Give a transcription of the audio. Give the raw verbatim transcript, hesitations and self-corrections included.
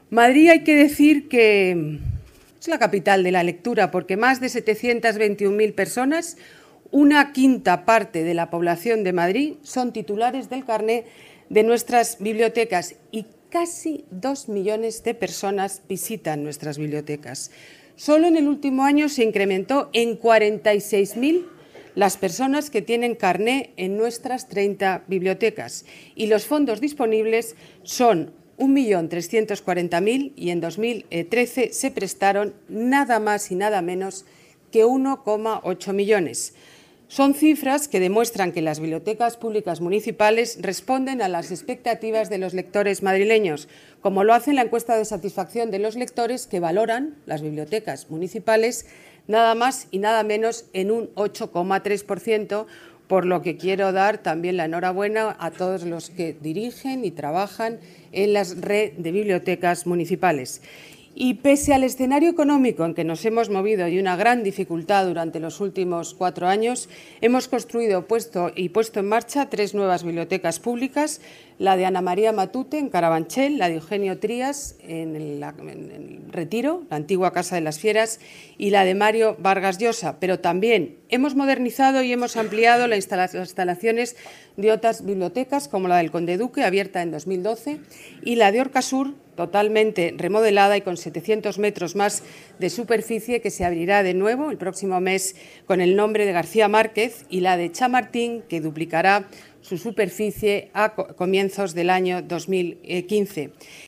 Madrid, hay que decir que es la capital de la lectura, porque más de setecientas veintiún mil personas, una quinta parte de la población de Madrid, son titulares del carné de nuestras bibliotecas y casi dos millones de personas visitan nuestras bibliotecas. Solo en el último año se incrementó en cuarenta y seis mil las personas que tienen carné en nuestras treinta bibliotecas y los fondos disponibles son un millón trescientos cuarenta mil y en dos mil trece se prestaron nada más y nada menos que uno coma ocho millones. Son cifras que demuestran que las bibliotecas públicas municipales responden a las expectativas de los lectores madrileños, como lo hace la encuesta de satisfacción de los lectores, que valoran las bibliotecas municipales nada más y nada menos en un ocho coma tres por ciento, por lo que quiero dar también la enhorabuena a todos los que dirigen y trabajan en la red de bibliotecas municipales. Y pese al escenario económico en que nos hemos movido y una gran dificultad durante los últimos cuatro años, hemos construido puesto y puesto en marcha tres nuevas bibliotecas públicas, la de Ana María Matute en Carabanchel, la de Eugenio Trías en el, en el Retiro, la antigua Casa de las Fieras, y la de Mario Vargas Llosa. Pero también hemos modernizado y hemos ampliado las instalaciones de otras bibliotecas, como la del Conde Duque, abierta en dos mil doce, y la de Orcasur, totalmente remodelada y con setecientos metros más de superficie, que se abrirá de nuevo el próximo mes con el nombre de García Márquez, y la de Chamartín, que duplicará su superficie a comienzos del año dos mil quince.